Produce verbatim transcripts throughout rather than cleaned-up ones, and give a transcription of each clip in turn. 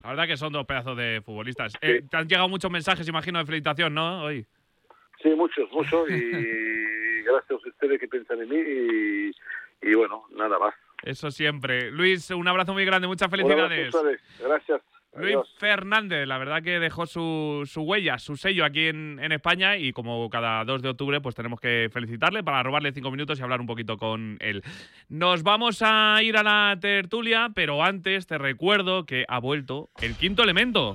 La verdad que son dos pedazos de futbolistas. Sí. Eh, te han llegado muchos mensajes, imagino, de felicitación, ¿no? Hoy. Sí, muchos, muchos, y gracias a ustedes que piensan en mí, y, y bueno, nada más. Eso siempre. Luis, un abrazo muy grande, muchas Un abrazo a felicidades. ustedes. Gracias. Luis Adiós. Fernández, la verdad que dejó su, su huella, su sello aquí en, en España, y como cada dos de octubre pues tenemos que felicitarle para robarle cinco minutos y hablar un poquito con él. Nos vamos a ir a la tertulia, pero antes te recuerdo que ha vuelto el Quinto Elemento.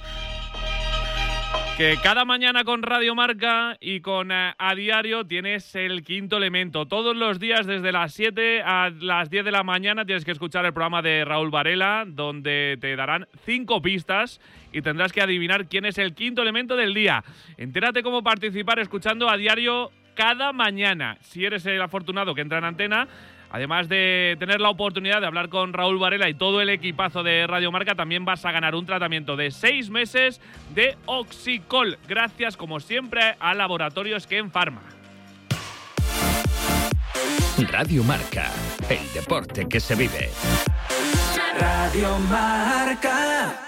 Que cada mañana con Radio Marca y con uh, A Diario tienes el Quinto Elemento. Todos los días desde las siete a las diez de la mañana tienes que escuchar el programa de Raúl Varela, donde te darán cinco pistas y tendrás que adivinar quién es el quinto elemento del día. Entérate cómo participar escuchando A Diario cada mañana. Si eres el afortunado que entra en antena, además de tener la oportunidad de hablar con Raúl Varela y todo el equipazo de Radio Marca, también vas a ganar un tratamiento de seis meses de Oxicol, gracias, como siempre, a Laboratorios Ken Pharma. Radio Marca, el deporte que se vive. Radio Marca.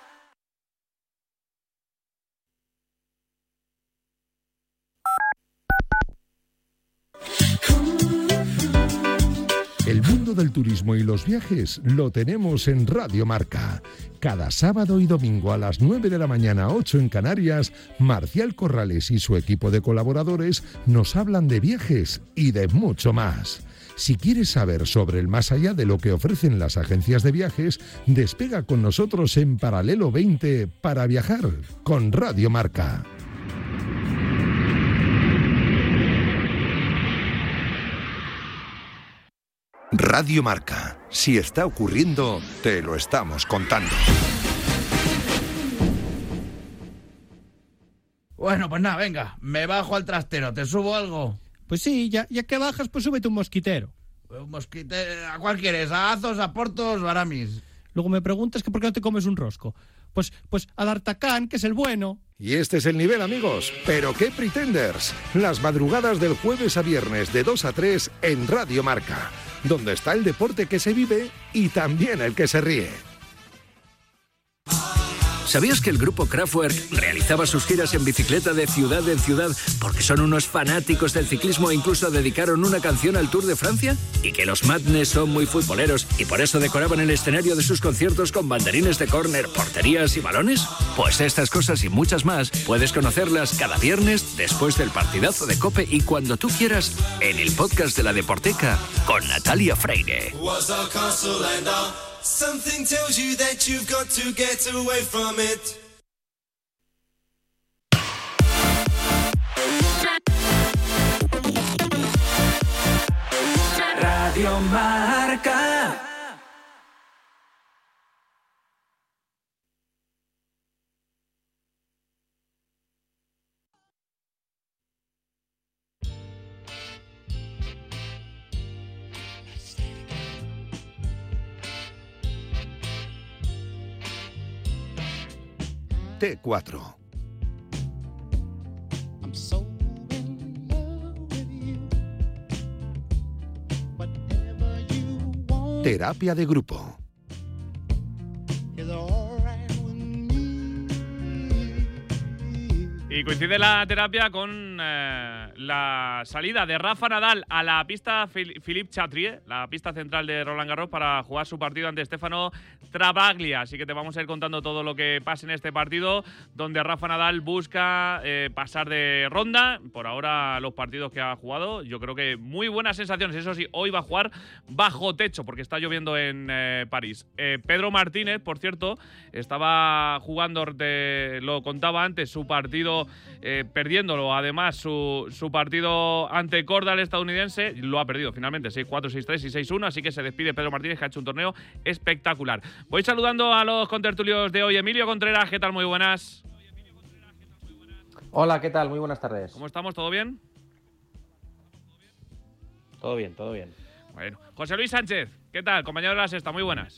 El mundo del turismo y los viajes lo tenemos en Radio Marca. Cada sábado y domingo a las nueve de la mañana, ocho en Canarias, Marcial Corrales y su equipo de colaboradores nos hablan de viajes y de mucho más. Si quieres saber sobre el más allá de lo que ofrecen las agencias de viajes, despega con nosotros en Paralelo veinte para viajar con Radio Marca. Radio Marca. Si está ocurriendo, te lo estamos contando. Bueno, pues nada, venga, me bajo al trastero, ¿te subo algo? Pues sí, ya, ya que bajas, pues súbete un mosquitero. Un mosquitero, ¿a cuál quieres? ¿A Azos, a Portos o a Aramis? Luego me preguntas que por qué no te comes un rosco. Pues, pues al Artacán, que es el bueno. Y este es el nivel, amigos. ¿Pero qué Pretenders? Las madrugadas del jueves a viernes de dos a tres en Radio Marca, donde está el deporte que se vive y también el que se ríe. ¿Sabías que el grupo Kraftwerk realizaba sus giras en bicicleta de ciudad en ciudad porque son unos fanáticos del ciclismo e incluso dedicaron una canción al Tour de Francia? ¿Y que los Madness son muy futboleros y por eso decoraban el escenario de sus conciertos con banderines de córner, porterías y balones? Pues estas cosas y muchas más puedes conocerlas cada viernes después del partidazo de COPE y cuando tú quieras en el podcast de La Deporteca con Natalia Freire. Something tells you that you've got to get away from it. Radio Marca. T cuatro. Terapia de grupo. Y coincide la terapia con eh, la salida de Rafa Nadal a la pista Philippe Chatrier, la pista central de Roland Garros, para jugar su partido ante Stefano Travaglia. Así que te vamos a ir contando todo lo que pasa en este partido, donde Rafa Nadal busca eh, pasar de ronda. Por ahora, los partidos que ha jugado, yo creo que muy buenas sensaciones. Eso sí, hoy va a jugar bajo techo, porque está lloviendo en eh, París. Eh, Pedro Martínez, por cierto, estaba jugando, te lo contaba antes, su partido Eh, perdiéndolo, además su, su partido ante Korda, el estadounidense, lo ha perdido finalmente seis cuatro, seis tres y seis uno, así que se despide Pedro Martínez, que ha hecho un torneo espectacular. Voy saludando a los contertulios de hoy. Emilio Contreras, ¿qué tal? Muy buenas. Hola, ¿qué tal? Muy buenas tardes. ¿Cómo estamos? ¿Todo bien? Todo bien, todo bien. Bueno, José Luis Sánchez, ¿qué tal? Compañero de la Sexta, muy buenas.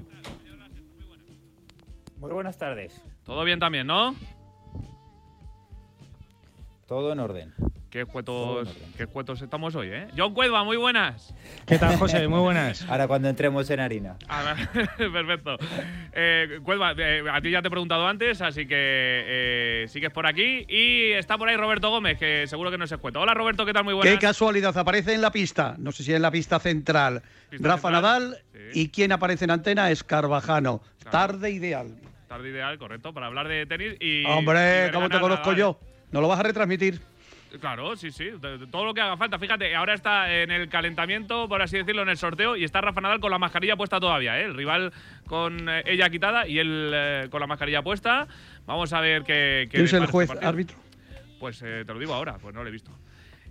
Muy buenas tardes. Todo bien también, ¿no? Todo en orden. Qué escuetos, qué escuetos estamos hoy, ¿eh? John Cuedva, muy buenas. ¿Qué tal, José? Muy buenas. Ahora cuando entremos en harina. Ahora, perfecto. Eh, Cuedva, eh, a ti ya te he preguntado antes, así que eh, sigues por aquí. Y está por ahí Roberto Gómez, que seguro que no se escueta. Hola, Roberto, ¿qué tal? Muy buenas. Qué casualidad, aparece en la pista, no sé si en la pista central, Pista Rafa central, Nadal, sí. y quien aparece en antena es Carvajano. Claro. Tarde ideal. Tarde ideal, correcto, para hablar de tenis y... Hombre, y ¿cómo te ganar conozco Nadal. yo? ¿No lo vas a retransmitir? Claro, sí, sí, de, de todo lo que haga falta. Fíjate, ahora está en el calentamiento, por así decirlo, en el sorteo, y está Rafa Nadal con la mascarilla puesta todavía, ¿eh? El rival con eh, ella quitada y él eh, con la mascarilla puesta. Vamos a ver qué... qué ¿Quién es el parece juez este partido. árbitro? Pues eh, te lo digo ahora, pues no lo he visto.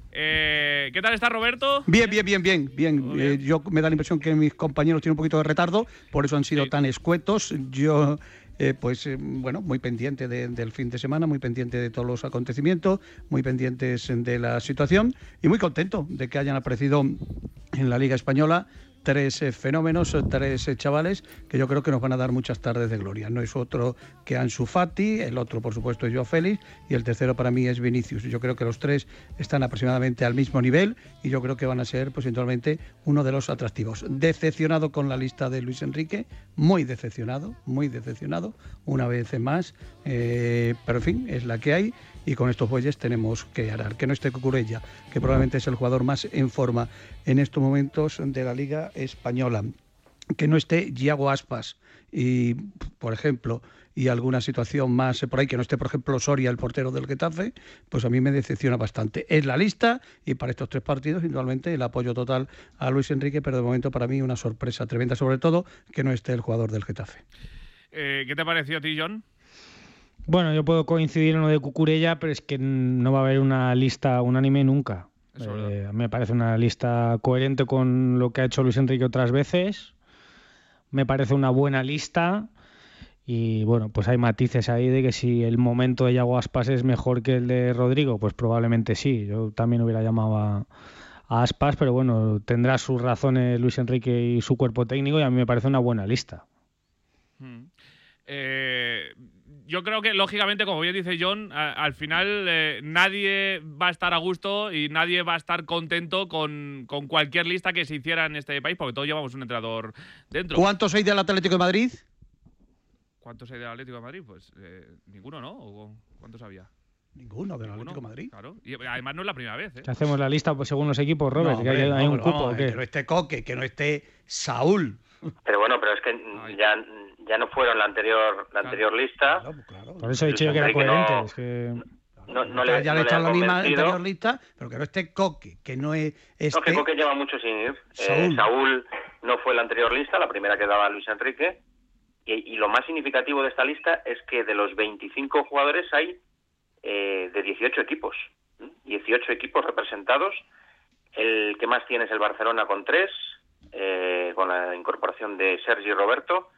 Eh, ¿Qué tal está Roberto? Bien, bien, bien, bien. bien. bien. Eh, yo me da la impresión que mis compañeros tienen un poquito de retardo, por eso han sido Sí. tan escuetos. Yo, eh, pues, eh, bueno, muy pendiente de- del fin de semana, muy pendiente de todos los acontecimientos, muy pendientes de la situación y muy contento de que hayan aparecido en la Liga Española tres eh, fenómenos, eh, tres eh, chavales que yo creo que nos van a dar muchas tardes de gloria. No es otro que Ansu Fati, el otro, por supuesto, es Joao Félix y el tercero para mí es Vinicius. Yo creo que los tres están aproximadamente al mismo nivel y yo creo que van a ser, pues, eventualmente uno de los atractivos. Decepcionado con la lista de Luis Enrique, muy decepcionado, muy decepcionado, una vez más, eh, pero en fin, es la que hay. Y con estos bueyes tenemos que arar. Que no esté Cucurella, que probablemente es el jugador más en forma en estos momentos de la Liga Española. Que no esté Yago Aspas y, por ejemplo, y alguna situación más por ahí, que no esté, por ejemplo, Soria, el portero del Getafe, pues a mí me decepciona bastante. Es la lista y para estos tres partidos, indudablemente, el apoyo total a Luis Enrique, pero de momento para mí una sorpresa tremenda, sobre todo que no esté el jugador del Getafe. Eh, ¿Qué te pareció a ti, John? Bueno, yo puedo coincidir en lo de Cucurella, pero es que no va a haber una lista unánime nunca. Eso es Eh, verdad. a mí me parece una lista coherente con lo que ha hecho Luis Enrique otras veces. Me parece una buena lista. Y bueno, pues hay matices ahí de que si el momento de Yago Aspas es mejor que el de Rodrigo, pues probablemente sí. Yo también hubiera llamado a, a Aspas, pero bueno, tendrá sus razones Luis Enrique y su cuerpo técnico y a mí me parece una buena lista. Mm. Eh, yo creo que, lógicamente, como bien dice John, a- al final eh, nadie va a estar a gusto y nadie va a estar contento con, con cualquier lista que se hiciera en este país, porque todos llevamos un entrenador dentro. ¿Cuántos hay del Atlético de Madrid? ¿Cuántos hay del Atlético de Madrid? Pues eh, ninguno, ¿no? ¿O cuántos había? Ninguno del Ninguno, Atlético de Madrid. Claro. Y además no es la primera vez, ¿eh? ¿Qué hacemos la lista pues, según los equipos, Robert? No, ¿Que hay, hombre, hay no, un pero cupo vamos, o qué? que no esté Coque, que no esté Saúl. Pero bueno, pero es que ya, ya no fueron la anterior la anterior lista. Claro, pues claro. Por eso he dicho yo que era Enrique coherente. no- es que... No, no le, ya no le he le echado han la misma convencido. anterior lista, pero que no esté Coque, que no es No, este. que Coque lleva mucho sin ir. Eh, Saúl. Saúl no fue la anterior lista, la primera que daba Luis Enrique. Y, y lo más significativo de esta lista es que de los veinticinco jugadores hay eh, de dieciocho equipos. ¿m? dieciocho equipos representados. El que más tiene es el Barcelona con tres, eh, con la incorporación de Sergi Roberto.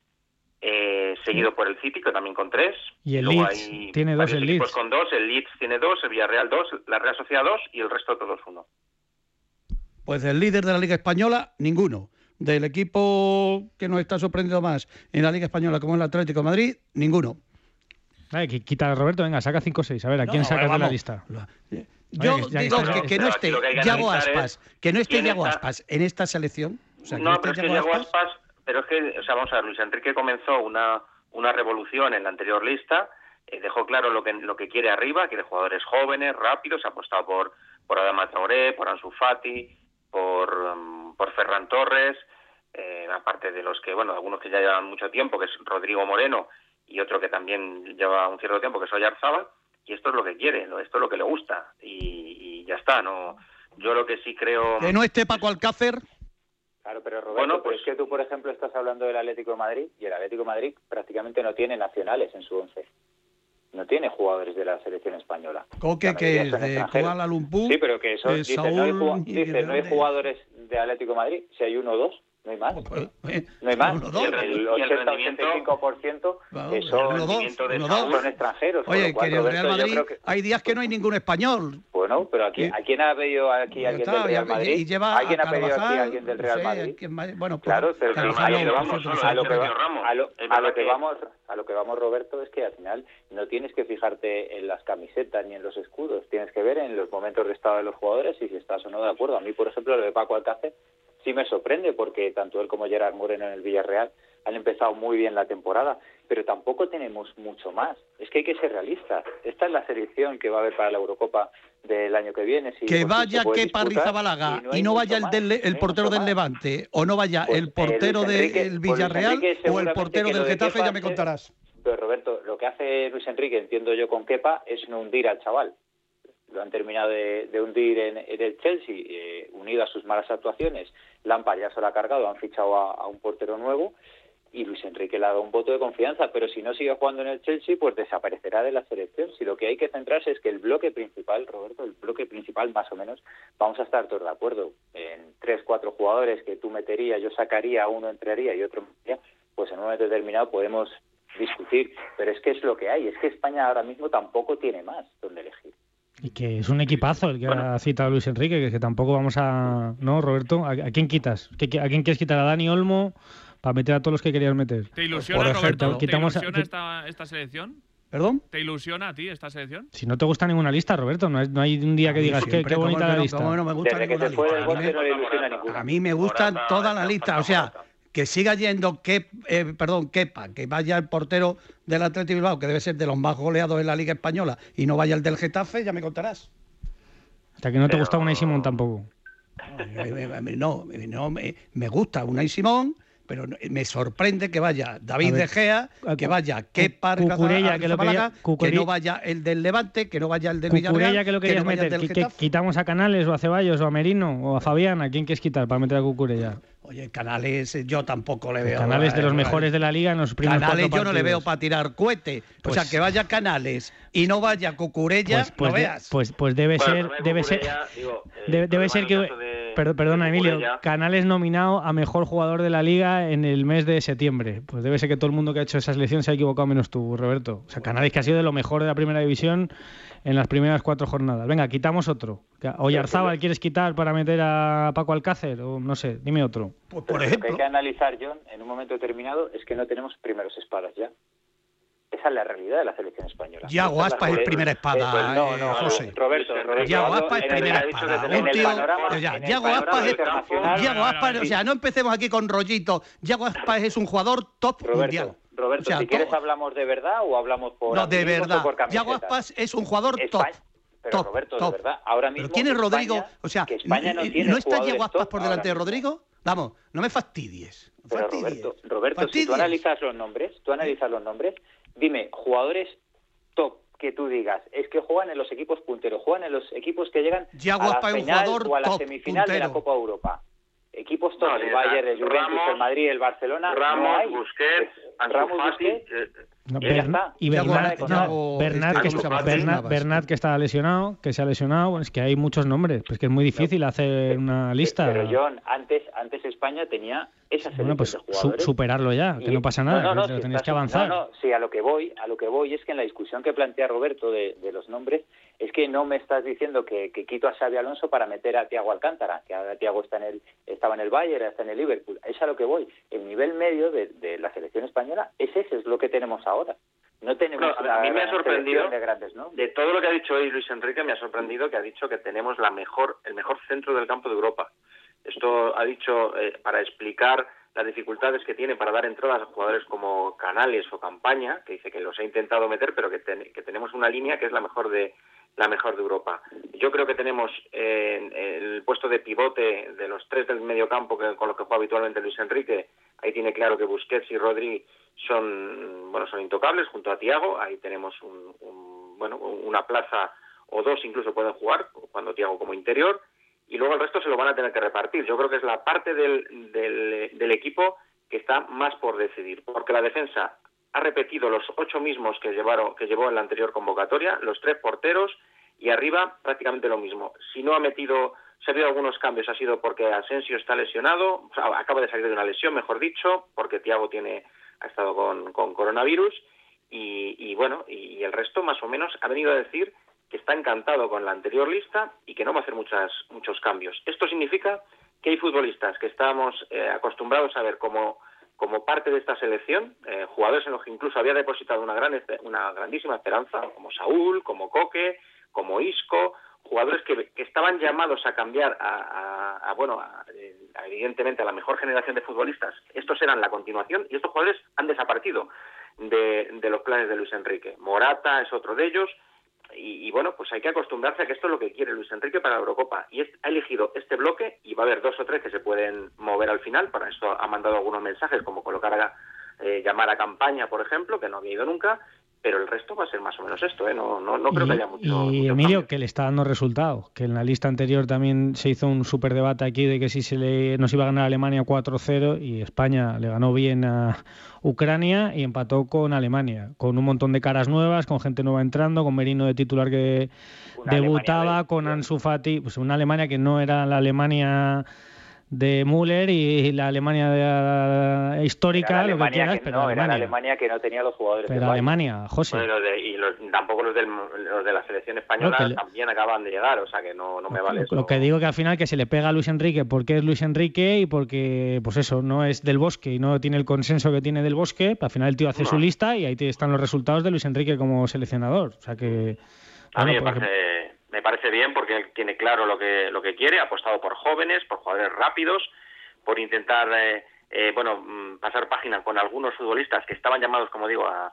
Eh, seguido por el City, que también con tres. Y el Luego Leeds, hay tiene dos varios el equipos Leeds. con dos, el Leeds tiene dos, el Villarreal dos, la Real Sociedad dos y el resto todos uno. Pues del líder de la Liga Española, ninguno. Del equipo que nos está sorprendiendo más en la Liga Española, como el Atlético de Madrid, ninguno. Vale, que quita a Roberto, venga, saca cinco o seis. A ver, ¿a No, quién no, sacas de la vamos. lista? Yo Oye, ya que digo está- que, que no Pero aquí esté lo que hay que Yago analizar Aspas, es que no esté quién Yago está- Aspas en esta selección. O sea, que No, no pero es esté que Yago Yago Aspas. Aspas, pero es que, o sea, vamos a ver, Luis Enrique comenzó una, una revolución en la anterior lista, eh, dejó claro lo que lo que quiere arriba, quiere jugadores jóvenes, rápidos, ha apostado por, por Adama Traoré, por Ansu Fati, por, um, por Ferran Torres, eh, aparte de los que, bueno, algunos que ya llevan mucho tiempo, que es Rodrigo Moreno, y otro que también lleva un cierto tiempo, que es Oyarzábal, y esto es lo que quiere, lo- esto es lo que le gusta, y, y ya está, no. Yo lo que sí creo... Que no esté Paco Alcácer. Claro, pero Roberto, Bueno, pero pues- es que tú, por ejemplo, estás hablando del Atlético de Madrid y el Atlético de Madrid prácticamente no tiene nacionales en su once. No tiene jugadores de la selección española. Coque, La que mayoría es son de extranjeros. Kuala Lumpur. Sí, pero que eso, eh, dices, no hay, Saúl ju- y dices, de no hay dónde. jugadores de Atlético de Madrid, si hay uno o dos, no hay más. Eh, No hay más. uno, dos. El Y el ochenta rendimiento- ochenta y cinco por ciento Vamos, son, uno, dos, rendimiento de uno, Saúl dos. son extranjeros. con Oye, lo cual, que en el Roberto, Real yo Madrid creo que- hay días que no hay ningún español. Bueno, ¿no? Pero aquí, ¿a quién ha pedido aquí alguien está, del Real Madrid? Y lleva ¿A quién a ha pedido aquí Carvajal, alguien del Real sí, Madrid? ¿quién- bueno, pues, Claro, pero Carvajal a lo que no, vamos, por cierto, a lo que va- Ramos. a lo, Es a verdad lo que que- vamos, a lo que vamos, Roberto, es que al final no tienes que fijarte en las camisetas ni en los escudos, tienes que ver en los momentos de estado de los jugadores y si estás o no de acuerdo. A mí, por ejemplo, lo de Paco Alcácer sí me sorprende porque tanto él como Gerard Moreno en el Villarreal han empezado muy bien la temporada, pero tampoco tenemos mucho más. Es que hay que ser realistas. Esta es la selección que va a haber para la Eurocopa del año que viene. Si que por fin vaya se puede Kepa disputar, Arrizabalaga y y no no hay vaya el, mucho del, más, el no hay portero mucho del más. Levante o no vaya Pues, el eh, portero Luis Enrique- del pues Luis Villarreal Enrique o el seguramente portero que del lo de Getafe, Kepa ya me es- contarás. Pero Roberto, lo que hace Luis Enrique, entiendo yo con Kepa, es no hundir al chaval. Lo han terminado de, de hundir en, en el Chelsea, eh, unido a sus malas actuaciones. Lampard ya se lo ha cargado, han fichado a, a un portero nuevo y Luis Enrique le ha dado un voto de confianza, pero si no sigue jugando en el Chelsea, pues desaparecerá de la selección. Si lo que hay que centrarse es que el bloque principal, Roberto, el bloque principal más o menos, vamos a estar todos de acuerdo. En tres, cuatro jugadores que tú meterías, yo sacaría, uno entraría y otro metería, pues en un momento determinado podemos discutir, pero es que es lo que hay, es que España ahora mismo tampoco tiene más donde elegir. Y que es un equipazo el que ha citado Luis Enrique, que, que tampoco vamos a... ¿No, Roberto? ¿A, a quién quitas? ¿Qué- ¿A quién quieres quitar? ¿A Dani Olmo para meter a todos los que querías meter? ¿Te ilusiona, Por ejemplo, Roberto? ¿Te quitamos a- ilusiona esta, esta selección? ¿Perdón? ¿Te ilusiona a ti esta selección? Si no te gusta ninguna lista, Roberto, no, hay- no hay un día que A mí digas que siempre, qué ¿cómo bonita que la no? lista. ¿Cómo no me gusta Desde que ninguna se fue lista? del A mí Borja me- no le ilusiona ninguna. A mí me gustan todas las listas, o sea, que siga yendo, que, eh, perdón, Kepa, que vaya el portero del Athletic Bilbao, que debe ser de los más goleados en la Liga Española, y no vaya el del Getafe, ya me contarás. Hasta que no te gusta Unai Simón tampoco. No, no me, me gusta Unai Simón, pero no- me sorprende que vaya David A ver, De Gea, que vaya Kepa Cucurella, que lo Arrizabalaga, quería- Cucurella- que no vaya el del Levante, que no vaya el del Cucurella, Villarreal, que lo que querías no vaya el meter. del ¿Qui- qui- Getafe. ¿Quitamos a Canales o a Ceballos o a Merino o a Fabián? ¿A quién quieres quitar para meter a Cucurella? Oye, Canales, eh, yo tampoco le veo. Canales de los eh, mejores de la liga en los primeros Canales cuatro yo no le partidos. veo para tirar cohete. Pues- o sea, que vaya Canales y no vaya Cucurella, Pues, pues, no de- veas. pues, pues debe Bueno, ser, el problema de debe ser, Cucurella, digo, eh, debe, el debe problema ser en que, el caso de- per- perdona de Emilio, Cucurella- Canales nominado a mejor jugador de la liga en el mes de septiembre. Pues debe ser que todo el mundo que ha hecho esa selección se ha equivocado menos tú, Roberto. O sea, Canales que ha sido de lo mejor de la primera división en las primeras cuatro jornadas. Venga, quitamos otro. Oyarzábal quieres quitar para meter a Paco Alcácer o no sé, dime otro. Pues, Pero lo que hay que analizar, John, en un momento determinado, es que no tenemos primeros espadas ya. Esa es la realidad de la selección española. Yago Esa es la Aspas es realidad. primera espada, Eh, pues no, no, eh, José. Roberto, Roberto. Yago hablo Aspas es en el- primera ha dicho espada. desde- en Un el tío- panorama- o sea, en el Yago panorama Aspas es, internacional. Yago Aspas, o sea, no empecemos aquí con rollito. Yago Aspas es un jugador top mundial. Roberto, Roberto, O sea, si quieres todo- hablamos de verdad o hablamos por No, de amiguismos verdad. o por camisetas. Yago Aspas es un jugador top. España- Pero top, Roberto, top. de verdad, ahora mismo ¿Pero quién es España- Rodrigo? O sea, que España no ¿no, tiene ¿no está jugadores Yago Aspas top por delante de ahora mismo. Rodrigo? Vamos, no me fastidies. no Pero fastidies. Roberto, Roberto si tú Fastidies. analizas los nombres, tú analizas los nombres, dime, jugadores top que tú digas, es que juegan en los equipos punteros, juegan en los equipos que llegan Yago a la Aspas es un final jugador o a la top, semifinal de la puntero. Copa Europa. Equipos top, No, el ni Bayern, el está. Juventus, Ramos, el Madrid, el Barcelona, Ramos, no hay. Busquets, Ansu Ramos, Fati, Busquets, eh, No, Y ya Bern- está. y Yago- Bernat, no, Yago- Bernat, este, que, ¿cómo se llama? Bernat- Navas. Bernat que está lesionado, que se ha lesionado, bueno, es que hay muchos nombres, pues que es muy difícil hacer una lista. Pero John, antes, antes España tenía esa selección Bueno, pues de su- jugadores. superarlo ya, que Y- no pasa nada, no, no, que lo si tenéis estás- que avanzar. No, no, sí, a lo que voy, a lo que voy es que en la discusión que plantea Roberto de, de los nombres, es que no me estás diciendo que, que quito a Xabi Alonso para meter a Thiago Alcántara, que ahora Thiago está en el, estaba en el Bayern, está en el Liverpool. Es a lo que voy. El nivel medio de, de la selección española es ese, es lo que tenemos ahora. No tenemos No, una a mí me ha gran sorprendido, selección de grandes, ¿no? de todo lo que ha dicho hoy Luis Enrique, me ha sorprendido que ha dicho que tenemos la mejor, el mejor centro del campo de Europa. Esto ha dicho eh, para explicar las dificultades que tiene para dar entradas a jugadores como Canales o Campaña, que dice que los ha intentado meter, pero que, ten, que tenemos una línea que es la mejor de la mejor de Europa. Yo creo que tenemos eh, el puesto de pivote de los tres del mediocampo que, con los que juega habitualmente Luis Enrique. Ahí tiene claro que Busquets y Rodri son bueno son intocables junto a Thiago. Ahí tenemos un, un, bueno una plaza o dos incluso pueden jugar cuando Thiago como interior. Y luego el resto se lo van a tener que repartir. Yo creo que es la parte del, del, del equipo que está más por decidir, porque la defensa ha repetido los ocho mismos que llevaron que llevó en la anterior convocatoria, los tres porteros, y arriba prácticamente lo mismo. Si no ha metido, si ha habido algunos cambios, ha sido porque Asensio está lesionado, o sea, acaba de salir de una lesión, mejor dicho, porque Thiago tiene ha estado con, con coronavirus, y, y bueno, y el resto más o menos ha venido a decir que está encantado con la anterior lista y que no va a hacer muchas, muchos cambios. Esto significa que hay futbolistas que estábamos eh, acostumbrados a ver como, como parte de esta selección, eh, jugadores en los que incluso había depositado una, gran, una grandísima esperanza, como Saúl, como Coque, como Isco, jugadores que, que estaban llamados a cambiar a, a, a bueno, a, a, evidentemente a la mejor generación de futbolistas. Estos eran la continuación y estos jugadores han desaparecido de, de los planes de Luis Enrique. Morata es otro de ellos. Y, y bueno, pues hay que acostumbrarse a que esto es lo que quiere Luis Enrique para la Eurocopa. Y es, ha elegido este bloque y va a haber dos o tres que se pueden mover al final. Para eso ha mandado algunos mensajes, como colocar a, eh, llamar a campaña, por ejemplo, que no había ido nunca. Pero el resto va a ser más o menos esto, ¿eh? No, no, no creo y, que haya mucho. Y mucho Emilio, cambio. que le está dando resultado. Que en la lista anterior también se hizo un súper debate aquí de que si se le, nos iba a ganar Alemania cuatro cero y España le ganó bien a Ucrania y empató con Alemania. Con un montón de caras nuevas, con gente nueva entrando, con Merino de titular que Una debutaba, de... con Ansu Fati. Pues una Alemania que no era la Alemania de Müller y la Alemania de, uh, histórica, Era la Alemania lo que quieras, que pero no, Alemania. Era la Alemania que no tenía los jugadores. Pero del Bayern. Alemania, José. Bueno, los de, y los, tampoco los, del, los de la selección española No, que le- también acaban de llegar, o sea que no, no me vale Lo, eso. lo que digo que al final que se le pega a Luis Enrique porque es Luis Enrique y porque, pues eso, no es del Bosque y no tiene el consenso que tiene del Bosque. Al final el tío hace No. su lista y ahí te- están los resultados de Luis Enrique como seleccionador. O sea que... A mí me bueno, pues- parece, me parece bien porque él tiene claro lo que, lo que quiere, ha apostado por jóvenes, por jugadores rápidos, por intentar eh, eh, bueno mm, pasar página con algunos futbolistas que estaban llamados, como digo, a,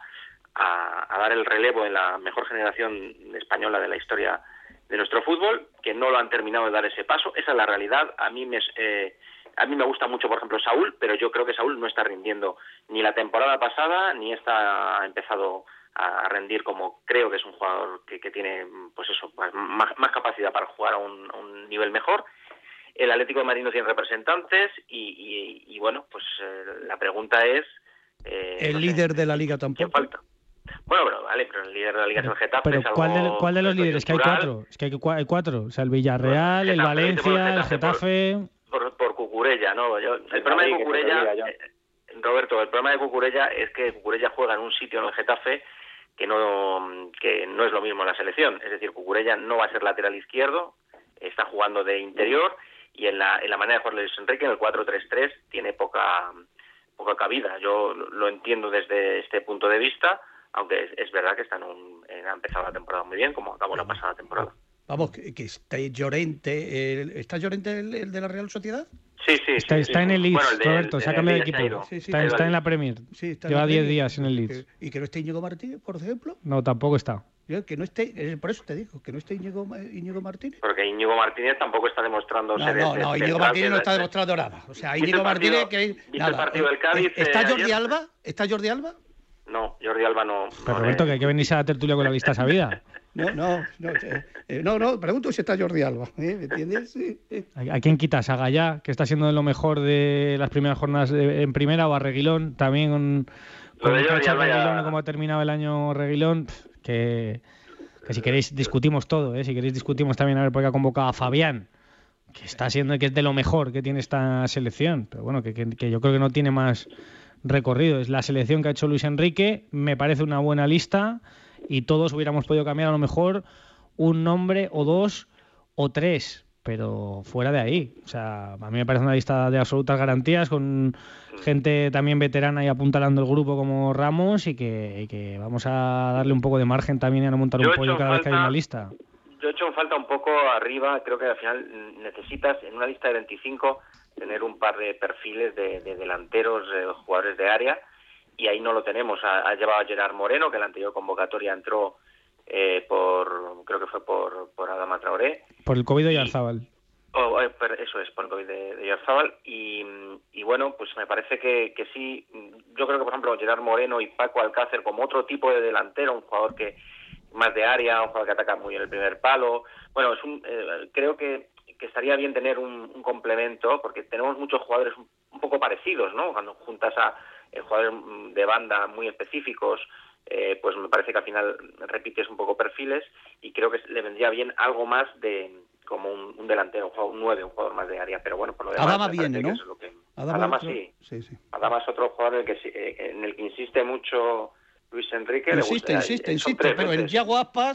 a, a dar el relevo en la mejor generación española de la historia de nuestro fútbol, que no lo han terminado de dar ese paso. Esa es la realidad. A mí me eh, a mí me gusta mucho, por ejemplo, Saúl, pero yo creo que Saúl no está rindiendo ni la temporada pasada ni esta ha empezado a rendir como creo que es un jugador que, que tiene pues eso más, más capacidad para jugar a un, a un nivel mejor. El Atlético de Madrid no tiene representantes y, y, y bueno, pues eh, la pregunta es... Eh, El no líder sé, de la liga ¿quién tampoco. falta? Bueno, pero vale, pero el líder de la liga es el Getafe. Pero es algo, ¿cuál de, cuál de los algo líderes? Que hay coyuntural. cuatro. Es que hay, cua- hay cuatro. O sea, el Villarreal, Bueno, el Getafe, Valencia, por el Getafe, Getafe... Por, por Cucurella, ¿no? Yo, el El problema de Madrid, que se te Cucurella... olvida, John. eh, Roberto, el problema de Cucurella es que Cucurella juega en un sitio en el Getafe que no que no es lo mismo en la selección. Es decir, Cucurella no va a ser lateral izquierdo, está jugando de interior y en la, en la manera de jugar de Luis Enrique, en el cuatro tres tres, tiene poca poca cabida. Yo lo entiendo desde este punto de vista, aunque es, es verdad que está en un, en, ha empezado la temporada muy bien, como acabó la pasada temporada. Vamos, que, que está Llorente. El, ¿Está Llorente el, el de la Real Sociedad? Sí, sí, Está, sí, está sí. en el Leeds, Bueno, el de- Roberto, se ha el cambiado de Leeds equipo. ha ido. Sí, sí, está, sí. está en la Premier. Sí, está en Lleva la diez Premier. días en el Leeds. Que- Y que no esté Íñigo Martínez, por ejemplo. No, tampoco está. Yo, Que no esté, eh, por eso te digo, que no esté Íñigo, Íñigo Martínez. Porque Íñigo Martínez tampoco está demostrando No, ser no, el- no, el Íñigo central Martínez que- no está demostrando nada. O sea, ¿Viste Íñigo el partido- Martínez que viste nada. el partido del Cádiz, Eh, ¿Está eh, Jordi ayer? Alba? ¿Está Jordi Alba? No, Jordi Alba no. Pero no Roberto, le- que hay que venirse a la tertulia con la lista sabida. No, no, no, eh, eh, no, no, pregunto si está Jordi Alba, ¿eh? ¿Me entiendes? Sí, eh. ¿A a quién quitas? ¿A Gallá, que está siendo de lo mejor de las primeras jornadas de- en primera, o a Reguilón, también con, con Lo de lo que ha Jordi hecho Alba ya- Reguilón y cómo ha terminado el año Reguilón? Pff, Que, que si queréis discutimos todo, ¿eh? Si queréis discutimos también a ver por qué ha convocado a Fabián, que está siendo que es de lo mejor que tiene esta selección, pero bueno, que, que, que yo creo que no tiene más recorrido. Es la selección que ha hecho Luis Enrique, me parece una buena lista y todos hubiéramos podido cambiar a lo mejor un nombre o dos o tres, pero fuera de ahí. O sea, a mí me parece una lista de absolutas garantías con gente también veterana y apuntalando el grupo como Ramos y que, y que vamos a darle un poco de margen también y a no montar Yo un he pollo hecho cada vez que hay falta- una lista. Yo he hecho en falta un poco arriba, creo que al final necesitas en una lista de veinticinco tener un par de perfiles de, de delanteros, de jugadores de área, y ahí no lo tenemos. Ha, ha llevado a Gerard Moreno, que en la anterior convocatoria entró eh, por, creo que fue por, por Adama Traoré. Por el COVID de Yarzábal. Oh, eh, pero eso es, por el COVID de, de Yarzábal. Y, y bueno, pues me parece que, que sí. Yo creo que, por ejemplo, Gerard Moreno y Paco Alcácer como otro tipo de delantero, un jugador que más de área, un jugador que ataca muy en el primer palo. Bueno, es un, eh, creo que, que estaría bien tener un, un complemento, porque tenemos muchos jugadores un, un poco parecidos, ¿no? Cuando juntas a eh, jugadores de banda muy específicos, eh, pues me parece que al final repites un poco perfiles y creo que le vendría bien algo más de como un, un delantero, un jugador un nueve, un jugador más de área, pero bueno, por lo demás... Adama me parece viene, que ¿no? eso es lo que- Adama, Adama otro- sí. sí, sí. Adama es otro jugador en el que, sí- eh, en el que insiste mucho Luis Enrique. le Insiste, gusta- insiste, son insiste, tres pero en veces. Yago Aspas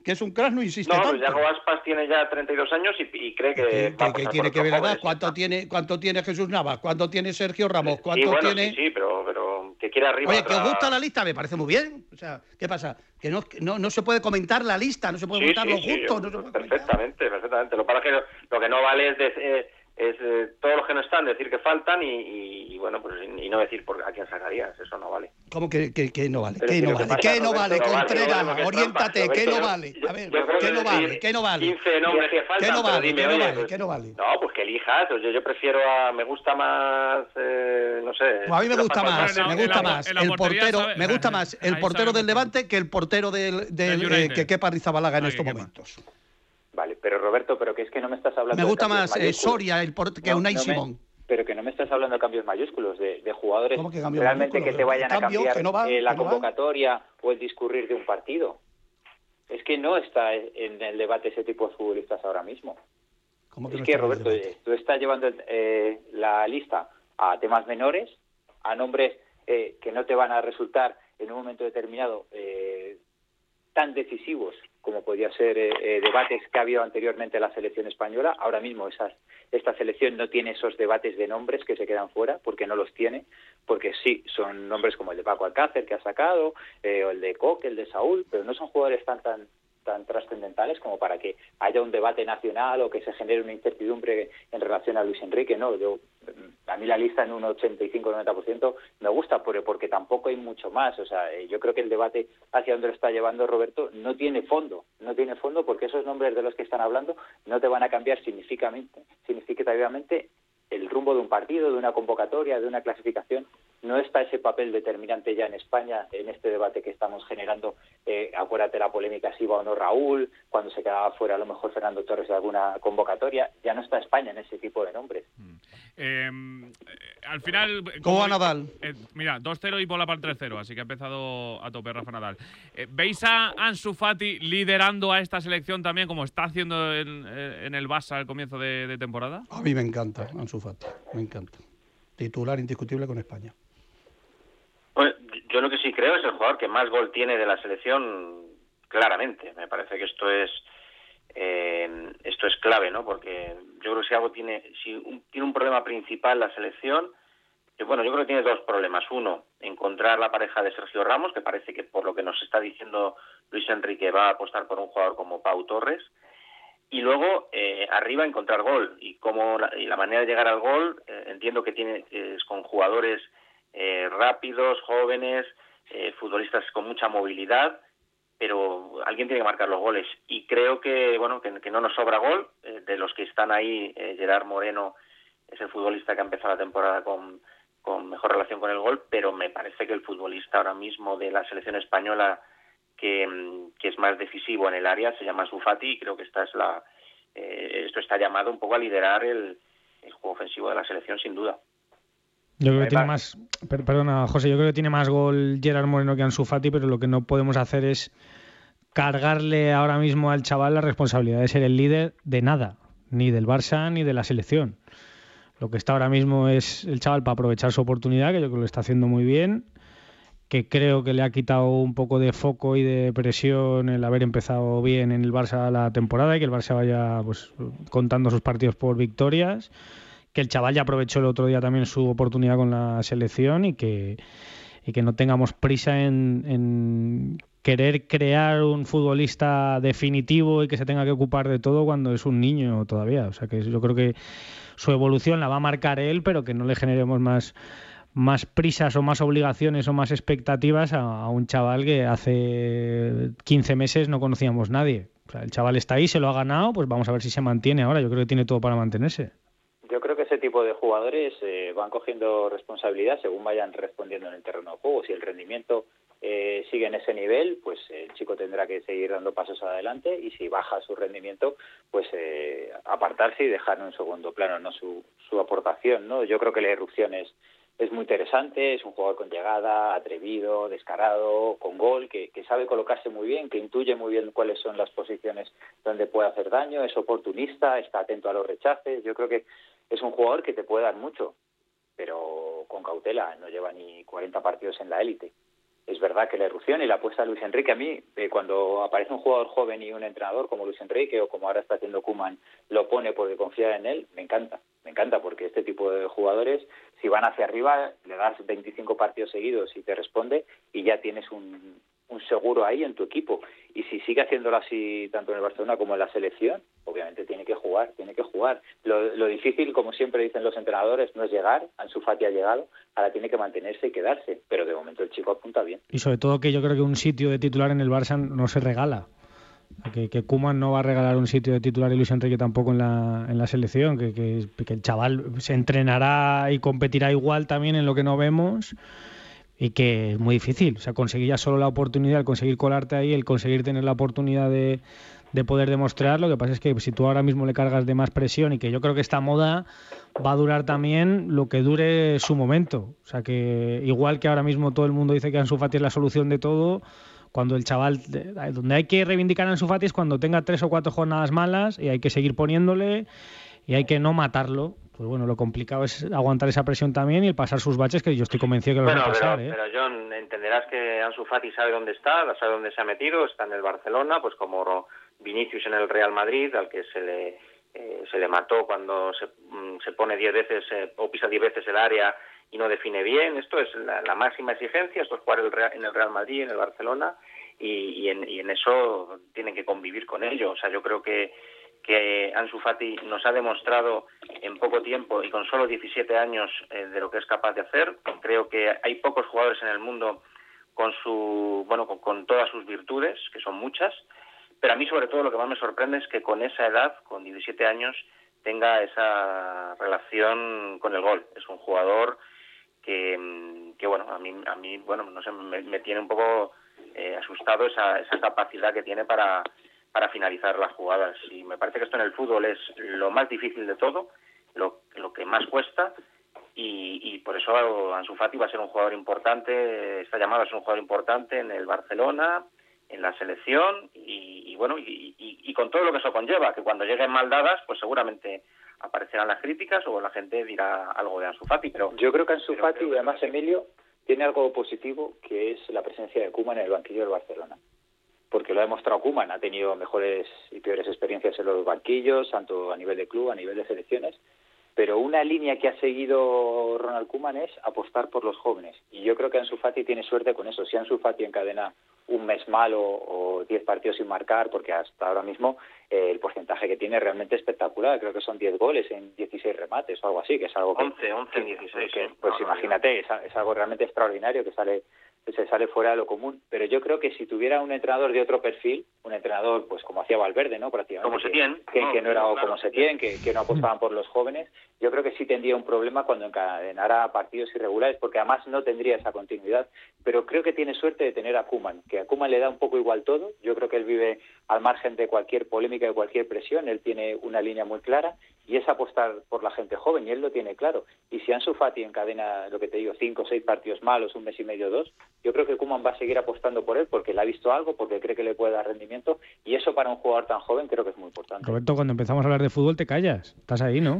que es un crack, no insiste No, tanto. pues Yago Aspas tiene ya treinta y dos años y, y cree que... ¿Qué, va a qué- qué pasar tiene por que ver la otros edad? jóvenes. ¿Cuánto tiene, ¿Cuánto tiene Jesús Navas? ¿Cuánto tiene Sergio Ramos? Sí, ¿Cuánto bueno, tiene...? sí, sí, pero, pero que quiere arriba... Oye, ¿que os otra- gusta la lista? Me parece muy bien. O sea, ¿qué pasa? Que no, que no, no se puede comentar la lista, no se puede Sí, votar sí, los sí, gustos. No se puede... perfectamente, perfectamente. Lo que pasa es que lo, lo que no vale es, de- eh, es eh, todos los que no están decir que faltan y, y, y, bueno, pues y, y no decir por a quién sacarías, eso no vale. ¿Cómo que, que, que no vale? Pero ¿Qué si no lo que vale? pasa, ¿Qué no Roberto, vale? no vale, Contrera, no vale, porque es oriéntate, trampa, ¿qué no Roberto, vale? A ver, yo creo ¿qué que no vale? decir ¿Qué no vale? quince nombres que faltan, ¿Qué no pero vale? dime, ¿Qué no oye, vale? pues- ¿Qué no vale? No, pues que elijas. Yo, yo prefiero a... Me gusta más... Eh, no sé... Pues a mí me los gusta más, patriotas. me gusta más el portero, me gusta más el ahí portero sabe del Levante que el portero del, del, Del eh, United. que quepa Arrizabalaga en Ah, estos que quepa. momentos. Vale, pero Roberto, pero que es que no me estás hablando Me de gusta cambios más eh, mayúsculos. Soria el por- que No, Unai no me- Simón. Pero que no me estás hablando de cambios mayúsculos, de, de jugadores ¿Cómo que cambios realmente mayúsculos? que te vayan a Cambio, cambiar que no va, eh, la que no va. convocatoria o el discurrir de un partido. Es que no está en el debate ese tipo de futbolistas ahora mismo. ¿Cómo que Es no que, está en el Roberto, debate? eh, tú estás llevando eh, la lista a temas menores, a nombres eh, que no te van a resultar en un momento determinado eh, tan decisivos como podía ser eh, eh, debates que ha habido anteriormente en la selección española. Ahora mismo esas, esta selección no tiene esos debates de nombres que se quedan fuera, porque no los tiene, porque sí, son nombres como el de Paco Alcácer que ha sacado, eh, o el de Coque, el de Saúl, pero no son jugadores tan tan tan trascendentales como para que haya un debate nacional o que se genere una incertidumbre en relación a Luis Enrique. No, yo a mí la lista en un ochenta y cinco noventa por ciento me gusta porque, porque tampoco hay mucho más. O sea, yo creo que el debate hacia donde lo está llevando Roberto no tiene fondo, no tiene fondo porque esos nombres de los que están hablando no te van a cambiar significativamente, significativamente el rumbo de un partido, de una convocatoria, de una clasificación. No está ese papel determinante ya en España en este debate que estamos generando. Eh, acuérdate la polémica si iba o no Raúl, cuando se quedaba fuera a lo mejor Fernando Torres de alguna convocatoria. Ya no está España en ese tipo de nombres. Eh, al final... ¿Cómo va di- Nadal? eh, mira, dos cero y bola para el tres cero, así que ha empezado a tope Rafa Nadal. Eh, ¿Veis a Ansu Fati liderando a esta selección también, como está haciendo en, en el Barça al comienzo de, de temporada? A mí me encanta Ansu Fati, me encanta. Titular indiscutible con España. Bueno, yo lo que sí creo es el jugador que más gol tiene de la selección, claramente. Me parece que esto es eh, esto es clave, ¿no? Porque yo creo que si algo tiene, si un, tiene un problema principal la selección, que bueno, yo creo que tiene dos problemas. Uno, encontrar la pareja de Sergio Ramos, que parece que por lo que nos está diciendo Luis Enrique va a apostar por un jugador como Pau Torres. Y luego, eh, arriba, encontrar gol. Y cómo la, y la manera de llegar al gol, eh, entiendo que tiene que es con jugadores eh, rápidos, jóvenes, eh, futbolistas con mucha movilidad, pero alguien tiene que marcar los goles. Y creo que bueno que, que no nos sobra gol. Eh, de los que están ahí, eh, Gerard Moreno es el futbolista que ha empezado la temporada con, con mejor relación con el gol, pero me parece que el futbolista ahora mismo de la selección española que, que es más decisivo en el área se llama Ansu Fati, y creo que esta es la eh, esto está llamado un poco a liderar el, el juego ofensivo de la selección, sin duda. Yo creo que tiene más, per- perdona José, yo creo que tiene más gol Gerard Moreno que Ansu Fati, pero lo que no podemos hacer es cargarle ahora mismo al chaval la responsabilidad de ser el líder de nada, ni del Barça ni de la selección. Lo que está ahora mismo es el chaval para aprovechar su oportunidad, que yo creo que lo está haciendo muy bien, que creo que le ha quitado un poco de foco y de presión el haber empezado bien en el Barça la temporada y que el Barça vaya pues contando sus partidos por victorias, que el chaval ya aprovechó el otro día también su oportunidad con la selección y que, y que no tengamos prisa en, en querer crear un futbolista definitivo y que se tenga que ocupar de todo cuando es un niño todavía. O sea que yo creo que su evolución la va a marcar él, pero que no le generemos más más prisas o más obligaciones o más expectativas a, a un chaval que hace quince meses no conocíamos nadie. O sea, el chaval está ahí, se lo ha ganado, pues vamos a ver si se mantiene ahora. Yo creo que tiene todo para mantenerse. Yo creo que ese tipo de jugadores eh, van cogiendo responsabilidad según vayan respondiendo en el terreno de juego. Si el rendimiento eh, sigue en ese nivel, pues el chico tendrá que seguir dando pasos adelante, y si baja su rendimiento, pues eh, apartarse y dejar en un segundo plano, no su, su aportación, ¿no? Yo creo que la irrupción es Es muy interesante, es un jugador con llegada, atrevido, descarado, con gol, que, que sabe colocarse muy bien, que intuye muy bien cuáles son las posiciones donde puede hacer daño, es oportunista, está atento a los rechaces. Yo creo que es un jugador que te puede dar mucho, pero con cautela, no lleva ni cuarenta partidos en la élite. es verdad que la erupción y la apuesta de Luis Enrique, a mí, eh, cuando aparece un jugador joven y un entrenador como Luis Enrique o como ahora está haciendo Koeman, lo pone porque confía en él, me encanta, me encanta, porque este tipo de jugadores, si van hacia arriba, le das veinticinco partidos seguidos y te responde y ya tienes un, un seguro ahí en tu equipo. Y si sigue haciéndolo así tanto en el Barcelona como en la selección, obviamente tiene que jugar, tiene que jugar. Lo, lo difícil, como siempre dicen los entrenadores, no es llegar, Ansu Fati ha llegado, ahora tiene que mantenerse y quedarse, pero de momento el chico apunta bien. Y sobre todo que yo creo que un sitio de titular en el Barça no se regala. Que, que Koeman no va a regalar un sitio de titular y Luis Enrique tampoco en la, en la selección, que, que, que el chaval se entrenará y competirá igual también en lo que no vemos. Y que es muy difícil, o sea, conseguir ya solo la oportunidad, el conseguir colarte ahí, el conseguir tener la oportunidad de, de poder demostrar. Lo que pasa es que si tú ahora mismo le cargas de más presión, y que yo creo que esta moda va a durar también lo que dure su momento, o sea, que igual que ahora mismo todo el mundo dice que Ansu Fati es la solución de todo, cuando el chaval, donde hay que reivindicar a Ansu Fati es cuando tenga tres o cuatro jornadas malas y hay que seguir poniéndole y hay que no matarlo. Pues bueno, lo complicado es aguantar esa presión también y el pasar sus baches, que yo estoy convencido que lo bueno, va a pasar. Pero, ¿eh? pero John, entenderás que Ansu Fati sabe dónde está, sabe dónde se ha metido, está en el Barcelona, pues como Vinicius en el Real Madrid, al que se le eh, se le mató cuando se, se pone diez veces eh, o pisa diez veces el área y no define bien. Esto es la, la máxima exigencia, esto es jugar el Real, en el Real Madrid, en el Barcelona, y, y, en, y en eso tienen que convivir con ello. O sea, yo creo que que Ansu Fati nos ha demostrado en poco tiempo y con solo diecisiete años eh, de lo que es capaz de hacer. Creo que hay pocos jugadores en el mundo con su bueno con, con todas sus virtudes, que son muchas, pero a mí sobre todo lo que más me sorprende es que con esa edad, con diecisiete años, tenga esa relación con el gol. Es un jugador que, que bueno, a mí a mí bueno, no sé, me, me tiene un poco eh, asustado esa esa capacidad que tiene para para finalizar las jugadas. Y me parece que esto en el fútbol es lo más difícil de todo, lo, lo que más cuesta, y, y por eso Ansu Fati va a ser un jugador importante, está llamado a ser un jugador importante en el Barcelona, en la selección, y, y bueno, y, y, y con todo lo que eso conlleva, que cuando lleguen mal dadas, pues seguramente aparecerán las críticas o la gente dirá algo de Ansu Fati, pero... Yo creo que Ansu Fati, y además Emilio, tiene algo positivo, que es la presencia de Koeman en el banquillo del Barcelona. Porque lo ha demostrado Koeman, ha tenido mejores y peores experiencias en los banquillos, tanto a nivel de club, a nivel de selecciones, pero una línea que ha seguido Ronald Koeman es apostar por los jóvenes, y yo creo que Ansu Fati tiene suerte con eso. Si Ansu Fati encadena un mes malo o diez partidos sin marcar, porque hasta ahora mismo eh, el porcentaje que tiene es realmente espectacular, creo que son diez goles en dieciséis remates o algo así, que es algo que, once, once en dieciséis, que, sí. pues no, imagínate, es, es algo realmente extraordinario que sale se sale fuera de lo común. Pero yo creo que si tuviera un entrenador de otro perfil, un entrenador pues como hacía Valverde, ¿no? Prácticamente, como Setién, que, no, que no era claro, como Setién, que, que no apostaban por los jóvenes, yo creo que sí tendría un problema cuando encadenara partidos irregulares, porque además no tendría esa continuidad. Pero creo que tiene suerte de tener a Koeman, que a Koeman le da un poco igual todo. Yo creo que él vive al margen de cualquier polémica, de cualquier presión. Él tiene una línea muy clara y es apostar por la gente joven, y él lo tiene claro. Y si Ansu Fati encadena, lo que te digo, cinco o seis partidos malos, un mes y medio, dos, yo creo que Koeman va a seguir apostando por él porque le ha visto algo, porque cree que le puede dar rendimiento, y eso para un jugador tan joven creo que es muy importante. Roberto, cuando empezamos a hablar de fútbol te callas, estás ahí, ¿no?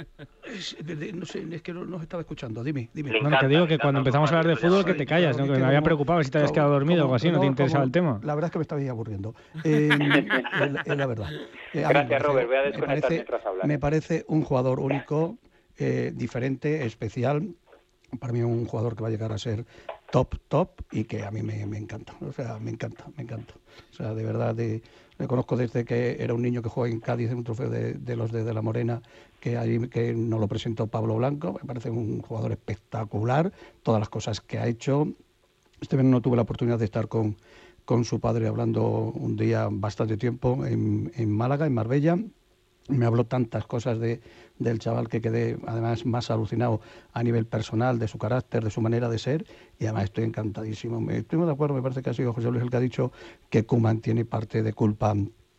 Es, no sé, es que no, no estaba escuchando, dime, dime. No, no, te digo que cuando empezamos a hablar de fútbol que te callas, ¿no? Que me había preocupado si te habías quedado dormido o algo así, no te interesaba el tema. La verdad es que me estaba aburriendo, eh, es, es la verdad. Eh, Gracias, Robert, voy a desconectar me parece, mientras hablas. Me parece un jugador único, eh, diferente, especial. Para mí un jugador que va a llegar a ser top, top, y que a mí me, me encanta. O sea, me encanta, me encanta. O sea, de verdad, de, le conozco desde que era un niño que juega en Cádiz en un trofeo de, de los de, de La Morena, que allí que nos lo presentó Pablo Blanco. Me parece un jugador espectacular, todas las cosas que ha hecho. Este verano tuve la oportunidad de estar con, con su padre hablando un día bastante tiempo en, en Málaga, en Marbella. Me habló tantas cosas de, del chaval que quedé además más alucinado a nivel personal, de su carácter, de su manera de ser, y además estoy encantadísimo. Estoy de acuerdo, me parece que ha sido José Luis el que ha dicho que Koeman tiene parte de culpa,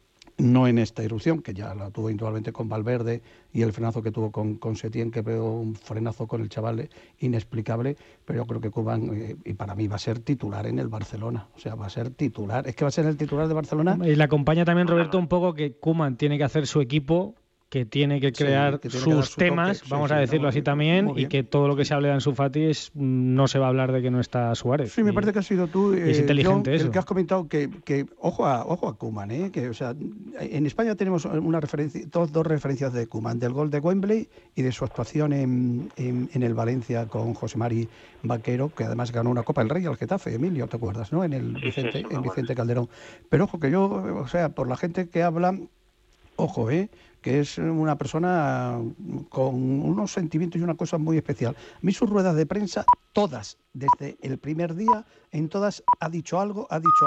no en esta irrupción, que ya la tuvo indudablemente con Valverde, y el frenazo que tuvo con, con Setién, que pegó un frenazo con el chaval inexplicable, pero yo creo que Koeman, eh, y para mí va a ser titular en el Barcelona, o sea, va a ser titular, es que va a ser el titular de Barcelona. Y le acompaña también, Roberto, un poco que Koeman tiene que hacer su equipo que tiene que crear sí, que tiene que dar sus su temas, toque. vamos Sí, a sí, decirlo no, así muy, también, muy y bien. que todo lo que se hable de Ansu Fati es, no se va a hablar de que no está Suárez. Sí, me Y- parece que has sido tú, y es eh, inteligente John, eso. el que has comentado que, que ojo a ojo a Koeman, ¿eh? Que, o sea, en España tenemos una referencia, dos, dos referencias de Koeman, del gol de Wembley y de su actuación en, en, en el Valencia con José Mari Vaquero, que además ganó una Copa del Rey al Getafe, Emilio, ¿te acuerdas, no? En el Sí, Vicente, sí, sí, me en acuerdo. Vicente Calderón. Pero ojo que yo, o sea, por la gente que habla, ojo, ¿eh? Que es una persona con unos sentimientos y una cosa muy especial. A mí sus ruedas de prensa, todas, desde el primer día, en todas ha dicho algo, ha dicho